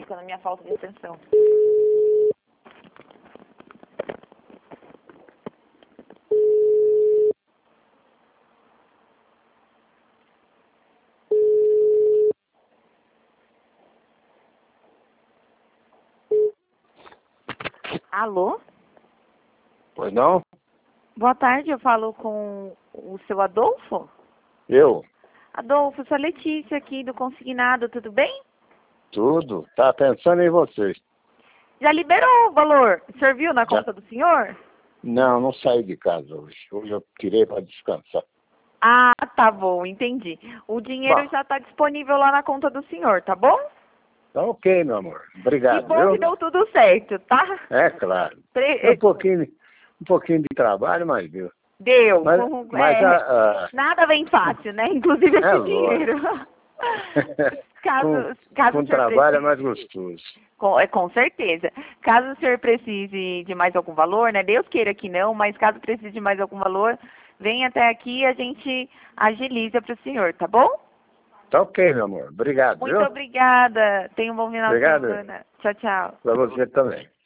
justificando a minha falta de atenção. Alô? Pois não? Boa tarde, eu falo com o seu Adolfo? Eu? Adolfo, sou a Letícia aqui do Consignado, tudo bem? Tudo. Tá pensando em vocês. Já liberou o valor? O senhor viu na conta do senhor? Não, não saí de casa hoje. Hoje eu tirei para descansar. Ah, tá bom, entendi. O dinheiro Bom. já está disponível lá na conta do senhor, tá bom? Tá ok, meu amor. Obrigado, Que bom viu? que deu tudo certo, tá? É claro. Um pouquinho de trabalho, mas viu. Deu. Mas Nada vem fácil, né? Inclusive é esse lógico. dinheiro. caso com o senhor trabalho é precise, mais gostoso. com certeza. Caso o senhor precise de mais algum valor, né? Deus queira que não, mas caso precise de mais algum valor, vem até aqui e a gente agiliza para o senhor, tá bom? Tá ok, meu amor. Obrigado, Muito viu? obrigada. Tenha um bom final de Obrigado. semana. Tchau, tchau. Para você também.